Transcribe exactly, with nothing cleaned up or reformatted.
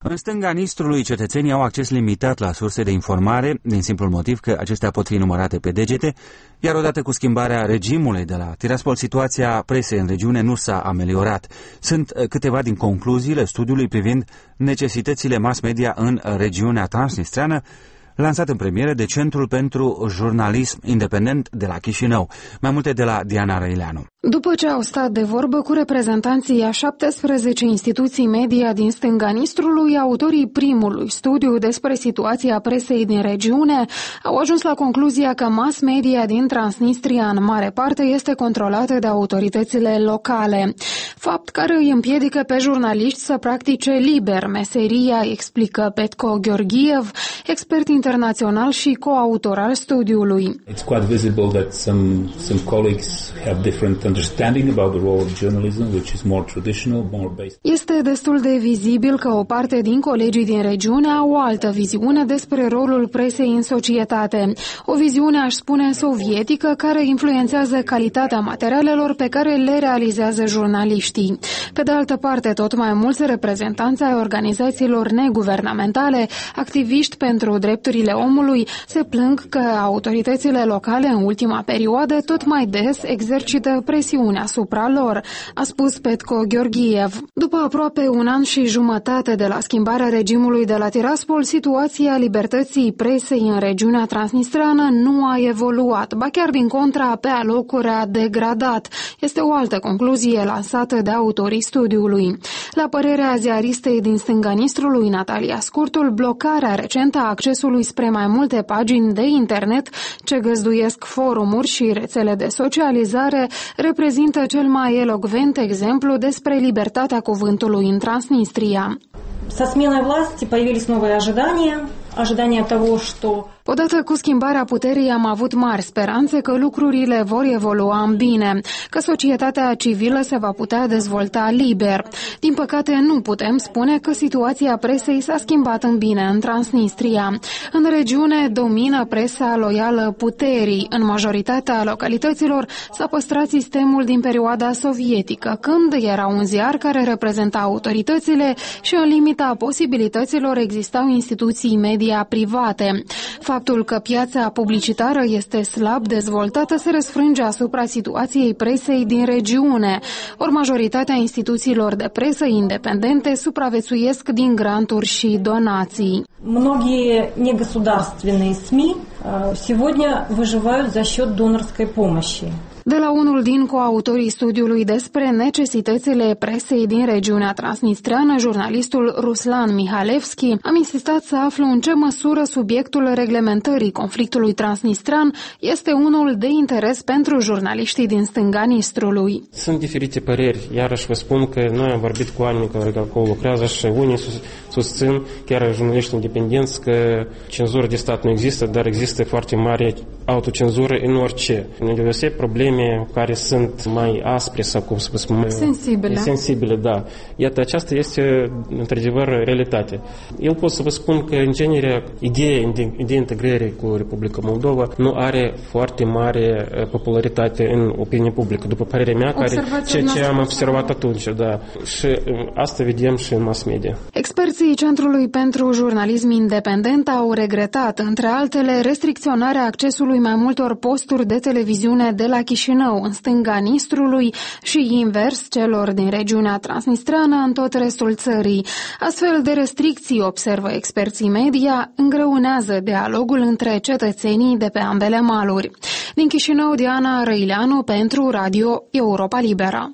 În stânga Nistrului, cetățenii au acces limitat la surse de informare, din simplul motiv că acestea pot fi numărate pe degete, iar odată cu schimbarea regimului de la Tiraspol, situația presei în regiune nu s-a ameliorat. Sunt câteva din concluziile studiului privind necesitățile mass media în regiunea transnistreană, lansat în premieră de Centrul pentru Jurnalism Independent de la Chișinău. Mai multe de la Diana Răileanu. După ce au stat de vorbă cu reprezentanții a șaptesprezece instituții media din stânga Nistrului, autorii primului studiu despre situația presei din regiune au ajuns la concluzia că mass media din Transnistria în mare parte este controlată de autoritățile locale, fapt care îi împiedică pe jurnaliști să practice liber meseria, explică Petko Gheorghiev, expert internațional și coautor al studiului. It's quite visible that some some colleagues have different understanding about the role of journalism, which is more traditional, more based. Este destul de vizibil că o parte din colegii din regiune au o altă viziune despre rolul presei în societate. O viziune, aș spune, sovietică, care influențează calitatea materialelor pe care le realizează jurnaliștii. Pe de altă parte, tot mai mulți reprezentanți ai organizațiilor neguvernamentale, activiști pentru drepturile omului, se plâng că autoritățile locale în ultima perioadă tot mai des exercită presiune asupra lor, a spus Petko Gheorghiev. După aproape un an și jumătate de la schimbarea regimului de la Tiraspol, situația libertății presei în regiunea transnistreană nu a evoluat, ba chiar din contra, pe alocuri a degradat. Este o altă concluzie lansată de autorii studiului. La părerea ziaristei din stânga Nistrului, Natalia Scurtul, blocarea recentă a accesului spre mai multe pagini de internet ce găzduiesc forumuri și rețele de socializare reprezintă cel mai elocvent exemplu despre libertatea cuvântului în Transnistria. Со сменой власти появились новые ожидания, ожидания того, что Odată cu schimbarea puterii am avut mari speranțe că lucrurile vor evolua în bine, că societatea civilă se va putea dezvolta liber. Din păcate, nu putem spune că situația presei s-a schimbat în bine în Transnistria. În regiune domină presa loială puterii. În majoritatea localităților s-a păstrat sistemul din perioada sovietică, când era un ziar care reprezenta autoritățile și în limita posibilităților existau instituții media private. Faptul că piața publicitară este slab dezvoltată se răsfrânge asupra situației presei din regiune, ori majoritatea instituțiilor de presă independente supraviețuiesc din granturi și donații. Многие негосударственные СМИ сегодня выживают за счет донорской помощи. De la unul din coautorii studiului despre necesitățile presei din regiunea transnistreană, jurnalistul Ruslan Mihalevski, am insistat să aflu în ce măsură subiectul reglementării conflictului transnistrean este unul de interes pentru jurnaliștii din stânga Nistrului. Sunt diferite păreri, iarăși vă spun că noi am vorbit cu oameni care acolo lucrează și unii susțin, chiar jurnaliști independenți, că cenzură de stat nu există, dar există foarte mare autocenzură în orice. Ne deoseb probleme care sunt mai aspre sau cum să spun, sensibile. Sensibile, da. Iată, aceasta este într-adevăr realitate. Eu pot să vă spun că în genere ideea de integrare cu Republica Moldova nu are foarte mare popularitate în opinie publică, după părerea mea, care ceea ce am observat atunci, da. Și asta vedem și în mass media. Experții Centrului pentru Jurnalism Independent au regretat, între altele, restricționarea accesului mai multor posturi de televiziune de la Chișinău, în stânga Nistrului, și invers celor din regiunea transnistreană în tot restul țării. Astfel de restricții, observă experții media, îngreunează dialogul între cetățenii de pe ambele maluri. Din Chișinău, Diana Răileanu pentru Radio Europa Liberă.